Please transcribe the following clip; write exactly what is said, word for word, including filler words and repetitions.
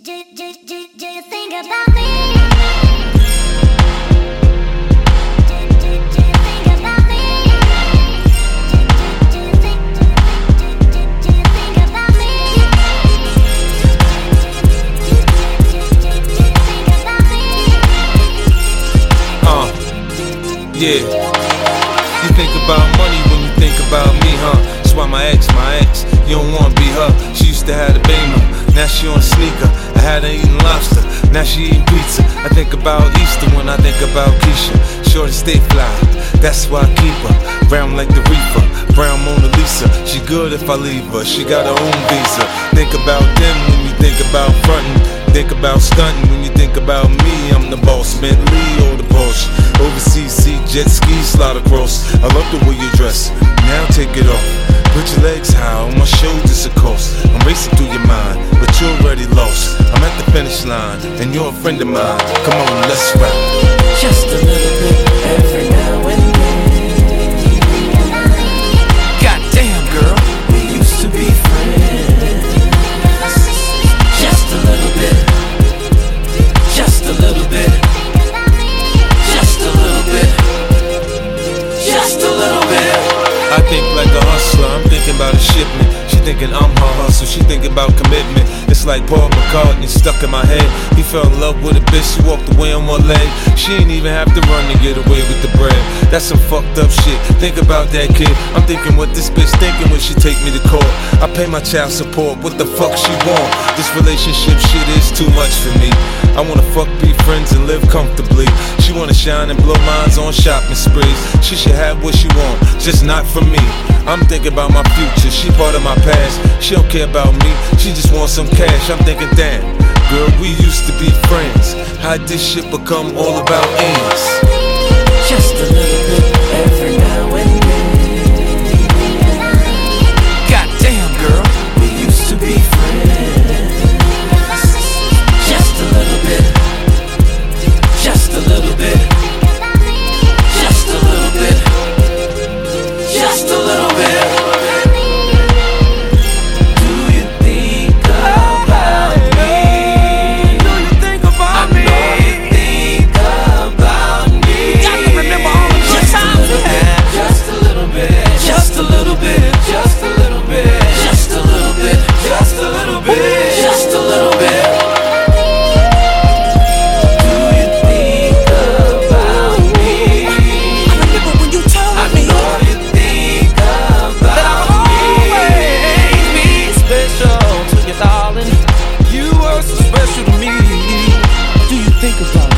Do, do, do, do you think about me? Do, do, do you think about me? Do, do, do you think, do, do, do, do you think about me? Do, do, do, do, do you think about me? Uh, yeah. You think about money when you think about me, huh? That's why my ex, my ex, you don't wanna be her. She used to have a Beamer, now she on a sneaker. I had her eating lobster, now she eating pizza. I think about Easter when I think about Keisha. Shorty stay fly, that's why I keep her. Brown like the reefer, brown Mona Lisa. She good if I leave her, she got her own visa. Think about them when you think about frontin'. Think about stunting when you think about me. I'm the boss, Bentley or the Porsche. Overseas sea jet ski slide across. I love the way you dress, now take it off. Put your legs high on my shoulders, of course. I'm racing through your mind, but you're already lost. I'm at the finish line, and you're a friend of mine. Come on, let's ride. Just a little bit every now and then. Goddamn, girl, we used to be friends. Just a little bit. Just a little bit. Just a little bit. Just a little bit. I think like a hustler, I'm thinking about a shipment. She thinking I'm her hustle, she thinking about commitment. It's like Paul McCartney stuck in my head. He fell in love with a bitch, she walked away on one leg. She ain't even have to run to get away with the bread. That's some fucked up shit, think about that kid. I'm thinking what this bitch thinking when she take me to court. I pay my child support, what the fuck she want? This relationship shit is too much for me. I wanna fuck, be friends and live comfortably. She wanna shine and blow minds on shopping sprees. She should have what she want, just not for me. I'm thinking about my future, she part of my past. She don't care about me, she just wants some cash. I'm thinking, damn, girl, we used to be friends. How'd this shit become all about ends? Just a little bit every now and then. Goddamn, girl, we used to be friends. Just a little bit. Just a little bit. Just a little bit. Just a little bit. Do you think about me? Do you think about me? I know you think about me. Got to remember all the good times we had. Just a little bit. Just a little bit. Just a little bit. Just a little bit. Just a little bit. Just a little bit. Do you think about me? I remember when you told me. I know you think about that I'll always be special to you, darling. You were so special to me. Do you think about